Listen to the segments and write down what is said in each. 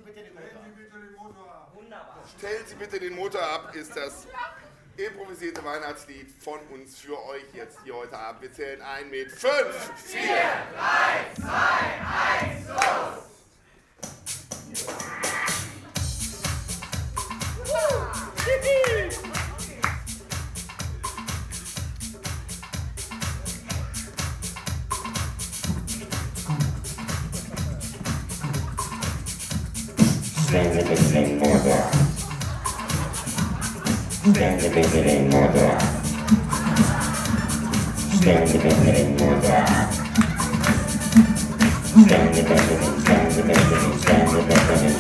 bitte den Motor ab. Wunderbar. Stellen Sie bitte den Motor ab, ist das improvisierte Weihnachtslied von uns für euch jetzt hier heute Abend. Wir zählen ein mit 5, 4, 3, 2, 1, los! Stellen Sie bitte den Motor. Stellen Sie bitte den Motor. Stellen Sie bitte den Motor. Stellen Sie bitte den, stellen Sie bitte den, stellen Sie bitte den,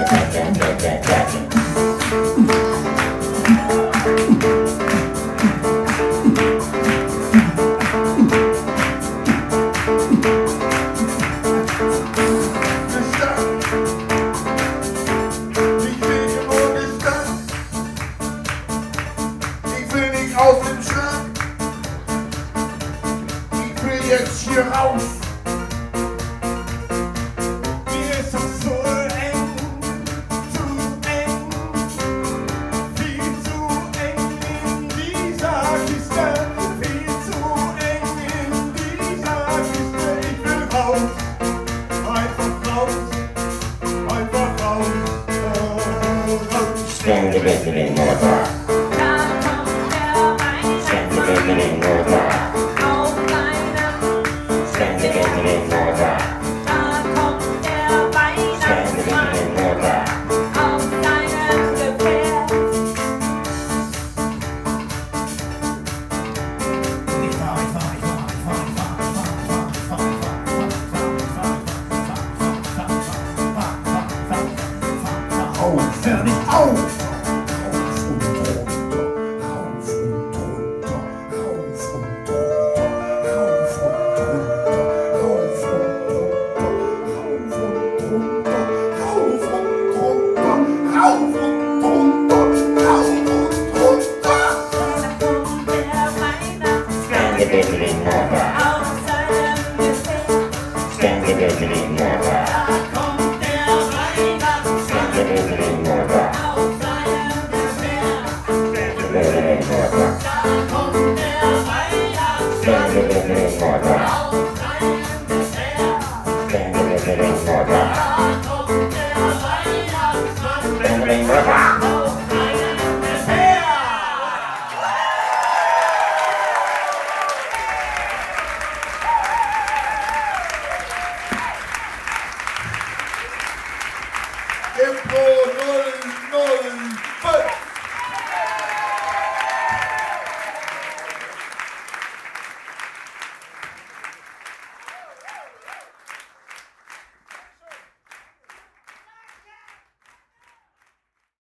aus dem Schrank. Ich will jetzt hier raus. Mir ist doch so eng, zu eng, viel zu eng in dieser Kiste, viel zu eng in dieser Kiste. Ich will raus, einfach raus, einfach raus, raus. Stellen Sie bitte den Motor. Stellen Sie bitte den Motor. Stellen Sie bitte den Motor. Stellen Sie bitte den Motor. Hör nicht auf! Impro 005